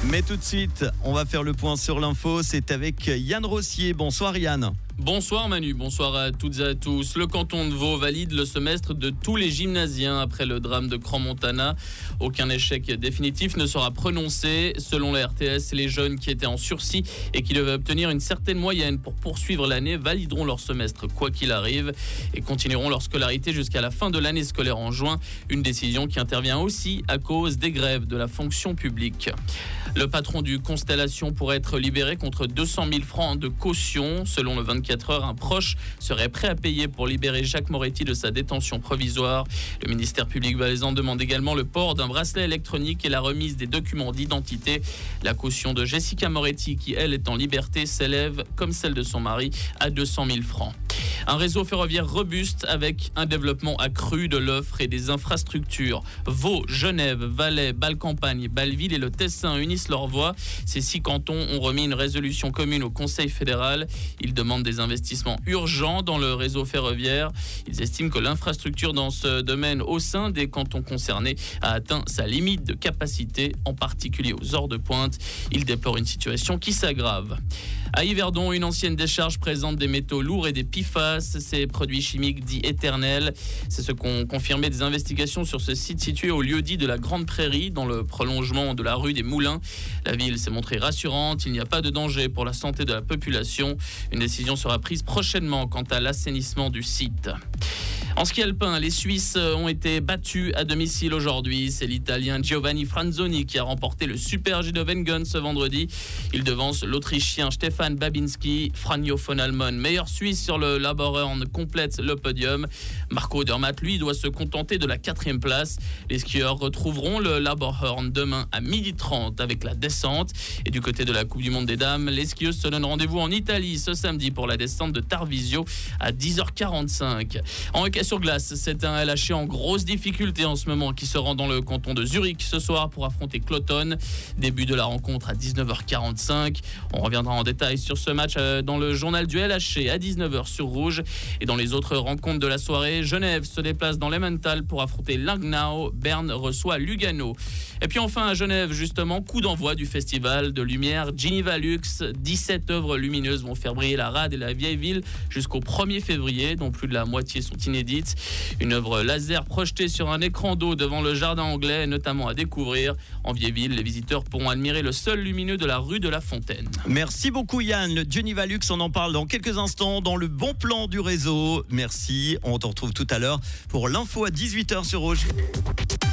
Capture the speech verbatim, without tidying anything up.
Mais tout de suite, on va faire le point sur l'info. C'est avec Yann Rossier. Bonsoir Yann. Bonsoir Manu, bonsoir à toutes et à tous. Le canton de Vaud valide le semestre de tous les gymnasiens après le drame de Crans-Montana. Aucun échec définitif ne sera prononcé. Selon la R T S, les jeunes qui étaient en sursis et qui devaient obtenir une certaine moyenne pour poursuivre l'année valideront leur semestre quoi qu'il arrive et continueront leur scolarité jusqu'à la fin de l'année scolaire en juin. Une décision qui intervient aussi à cause des grèves de la fonction publique. Le patron du Constellation pourrait être libéré contre deux cent mille francs de caution. Selon le vingt-quatre heures, un proche serait prêt à payer pour libérer Jacques Moretti de sa détention provisoire. Le ministère public valaisan demande également le port d'un bracelet électronique et la remise des documents d'identité. La caution de Jessica Moretti, qui elle est en liberté, s'élève, comme celle de son mari, à deux cent mille francs. Un réseau ferroviaire robuste avec un développement accru de l'offre et des infrastructures. Vaud, Genève, Valais, Bâle-Campagne, Bâle-Ville et le Tessin unissent leurs voix. Ces six cantons ont remis une résolution commune au Conseil fédéral. Ils demandent des investissements urgents dans le réseau ferroviaire. Ils estiment que l'infrastructure dans ce domaine au sein des cantons concernés a atteint sa limite de capacité, en particulier aux heures de pointe. Ils déplorent une situation qui s'aggrave. À Yverdon, une ancienne décharge présente des métaux lourds et des P F A S, ces produits chimiques dits éternels. C'est ce qu'ont confirmé des investigations sur ce site situé au lieu-dit de la Grande Prairie, dans le prolongement de la rue des Moulins. La ville s'est montrée rassurante, il n'y a pas de danger pour la santé de la population. Une décision sera prise prochainement quant à l'assainissement du site. En ski alpin, les Suisses ont été battus à domicile aujourd'hui. C'est l'Italien Giovanni Franzoni qui a remporté le Super G de Wengen ce vendredi. Il devance l'Autrichien Stefan Babinski. Franjo von Almon, meilleur Suisse sur le Laborhorn, complète le podium. Marco Odermatt, lui, doit se contenter de la quatrième place. Les skieurs retrouveront le Laborhorn demain à midi trente avec la descente. Et du côté de la Coupe du Monde des Dames, les skieuses se donnent rendez-vous en Italie ce samedi pour la descente de Tarvisio à dix heures quarante-cinq. En hockey sur glace, c'est un L H C en grosse difficulté en ce moment qui se rend dans le canton de Zurich ce soir pour affronter Cloton. Début de la rencontre à dix-neuf heures quarante-cinq. On reviendra en détail sur ce match dans le journal du L H C à dix-neuf heures sur Rouge. Et dans les autres rencontres de la soirée, Genève se déplace dans l'Emmental pour affronter Langnau. Berne reçoit Lugano. Et puis enfin à Genève, justement, coup d'envoi du festival de lumière Geneva Lux. dix-sept œuvres lumineuses vont faire briller la rade et la vieille ville jusqu'au premier février, dont plus de la moitié sont inédites. Une œuvre laser projetée sur un écran d'eau devant le jardin anglais est notamment à découvrir. En Vieille-Ville, les visiteurs pourront admirer le sol lumineux de la rue de la Fontaine. Merci beaucoup Yann. Le Geneva Lux, on en parle dans quelques instants dans le bon plan du réseau. Merci. On te retrouve tout à l'heure pour l'info à dix-huit heures sur Rouge.